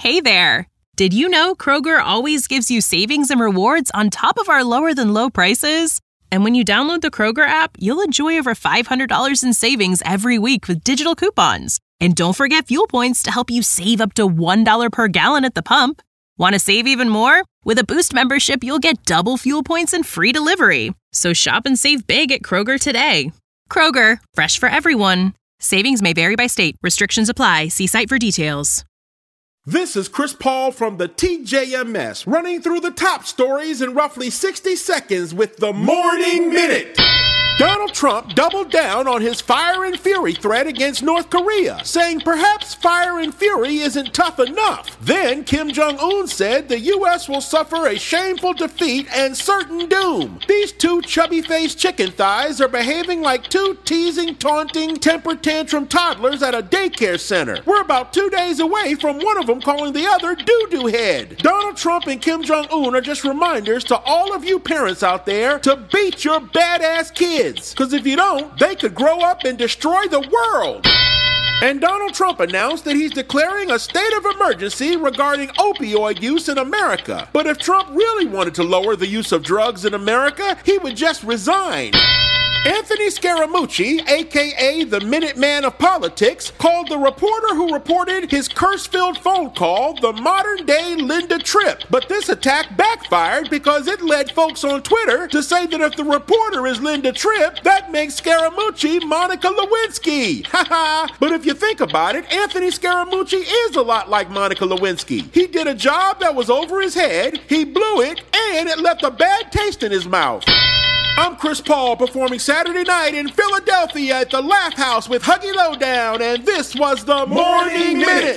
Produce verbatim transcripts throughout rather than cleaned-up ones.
Hey there! Did you know Kroger always gives you savings and rewards on top of our lower-than-low prices? And when you download the Kroger app, you'll enjoy over five hundred dollars in savings every week with digital coupons. And don't forget fuel points to help you save up to one dollar per gallon at the pump. Want to save even more? With a Boost membership, you'll get double fuel points and free delivery. So shop and save big at Kroger today. Kroger, fresh for everyone. Savings may vary by state. Restrictions apply. See site for details. This is Chris Paul from the T J M S, running through the top stories in roughly sixty seconds with the Morning Minute. Donald Trump doubled down on his fire and fury threat against North Korea, saying perhaps fire and fury isn't tough enough. Then Kim Jong-un said the U S will suffer a shameful defeat and certain doom. These two chubby-faced chicken thighs are behaving like two teasing, taunting, temper tantrum toddlers at a daycare center. We're about two days away from one of them calling the other doo-doo head. Donald Trump and Kim Jong-un are just reminders to all of you parents out there to beat your badass kids. Because if you don't, they could grow up and destroy the world. And Donald Trump announced that he's declaring a state of emergency regarding opioid use in America. But if Trump really wanted to lower the use of drugs in America, he would just resign. Anthony Scaramucci, a k a the Minuteman of politics, called the reporter who reported his curse-filled phone call the modern-day Linda Tripp. But this attack backfired because it led folks on Twitter to say that if the reporter is Linda Tripp, that makes Scaramucci Monica Lewinsky. Haha! But if you think about it, Anthony Scaramucci is a lot like Monica Lewinsky. He did a job that was over his head, he blew it, and it left a bad taste in his mouth. I'm Chris Paul, performing Saturday night in Philadelphia at the Laugh House with Huggy Lowdown, and this was the Morning Minute.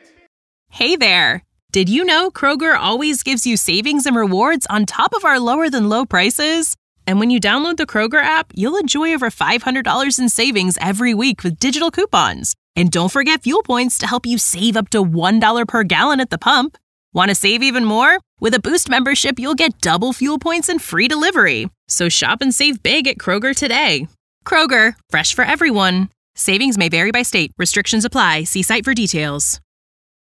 Hey there! Did you know Kroger always gives you savings and rewards on top of our lower-than-low prices? And when you download the Kroger app, you'll enjoy over five hundred dollars in savings every week with digital coupons. And don't forget fuel points to help you save up to one dollar per gallon at the pump. Want to save even more? With a Boost membership, you'll get double fuel points and free delivery. So shop and save big at Kroger today. Kroger, fresh for everyone. Savings may vary by state. Restrictions apply. See site for details.